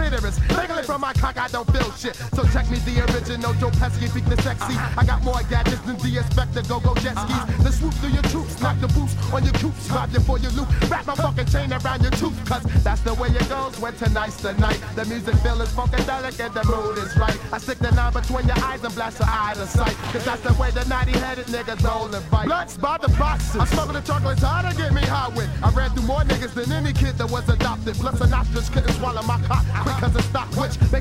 clitoris. Dangling from my cock, I don't feel shit. So check me, the original Joe Pesci, beat the sexy. I got more gadgets than the Inspector, go jet skis. The swoop through your troops, knock the boots on your coops, rob you for your loot. Wrap my fucking chain around your tooth, cause that's the way it goes when tonight's the night. The music feels funkadelic and the mood is right. I stick the knife between your eyes and blast your eye to sight, cause that's the way the naughty-headed niggas roll and fight. Bloods by the boxes, I'm smoking the chocolates hard to get me high with. I ran through more niggas than any kid that was adopted. Plus an ostrich couldn't swallow my cock quick cause it stopped, which